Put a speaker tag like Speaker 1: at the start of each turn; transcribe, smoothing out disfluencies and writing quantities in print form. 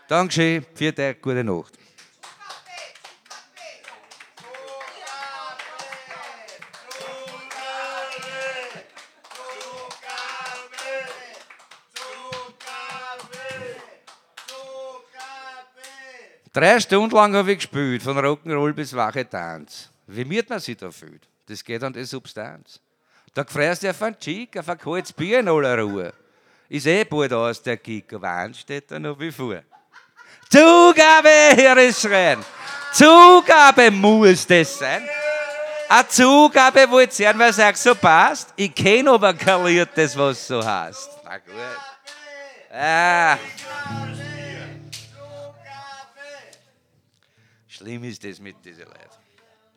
Speaker 1: Dankeschön, vielen Dank, gute Nacht. Drei Stunden lang habe ich gespielt, von Rock'n'Roll bis wache Tanz. Wie wird man sich da fühlt? Das geht an die Substanz. Da freust du auf einen Chick, auf ein kaltes Bier in aller Ruhe. Ist bald aus, der Gig, aber eins steht da noch wie vor. Zugabe, hier ist schreien. Zugabe muss das sein. Eine Zugabe wollt ihr sehen, weil es euch so passt. Ich kenn aber kein Lied, das was so heißt. Na gut. Schlimm ist das mit diesen Leuten.